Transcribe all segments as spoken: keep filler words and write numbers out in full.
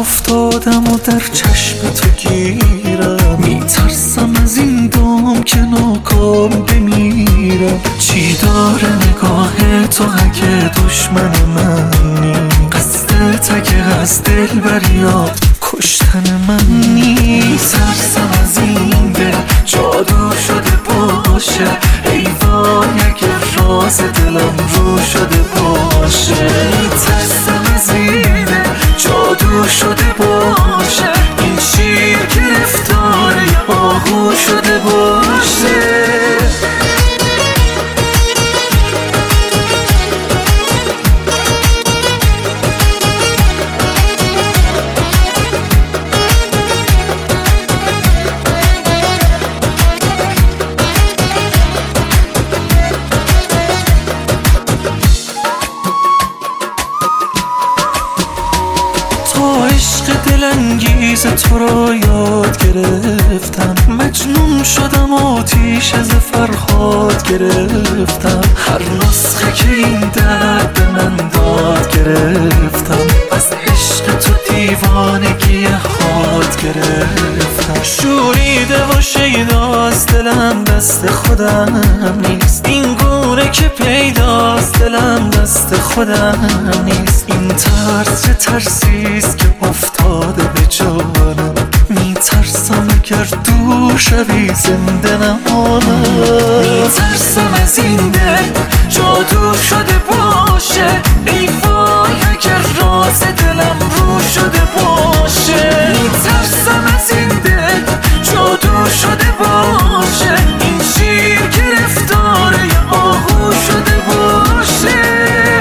افتادم و در چشم تو گیرم، میترسم از این دام که ناکام بمیرم. چی داره نگاه تو اگه دشمن منی؟ قصدت اگه از دل بریاد کشتن من نیست. میترسم از این دل جادو شده باشه، ای وای اگه راز دلم رو شده باشه. میترسم از این دل جادو شده باشه، این شیر گرفتار یه آهو شده باشه. عشق دلانگیز تو را یاد گرفتم، مجنون شدم آتیش از فرهاد گرفتم. هر نسخه که این درد به من داد گرفتم، از عشق تو دیوانگی حاد گرفتم. شوریده و شیداست دلم دست خودم نیست، این گونه که پیداست دلم دست خودم نیست. این ترس چه ترسیست که افتاده به جانم، میترسم اگر دور شوی زنده نمانم. میترسم از این دل جادو شده باشه، ای وای اگر راز دلم رو شده باشه. میترسم از این دل جادو شده باشه، این شیر گرفتار یه آهو شده باشه.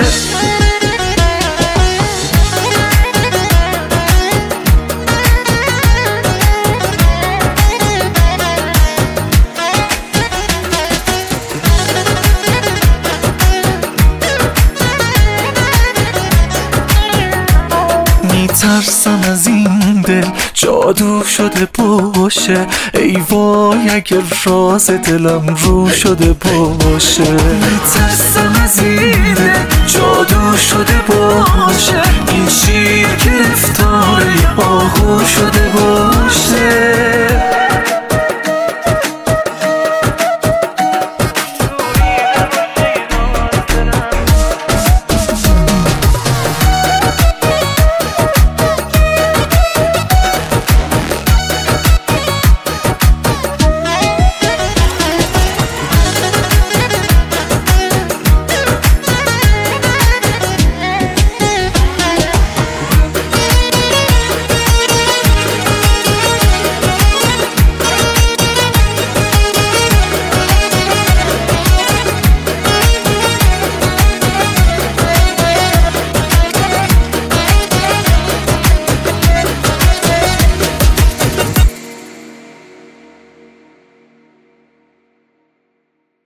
میترسم از این دل جادو شده باشه، ای وای اگر راز دلم رو شده باشه. میترسم از این دل جادو شده باشه، این شیر گرفتار یه آهو شده باشه.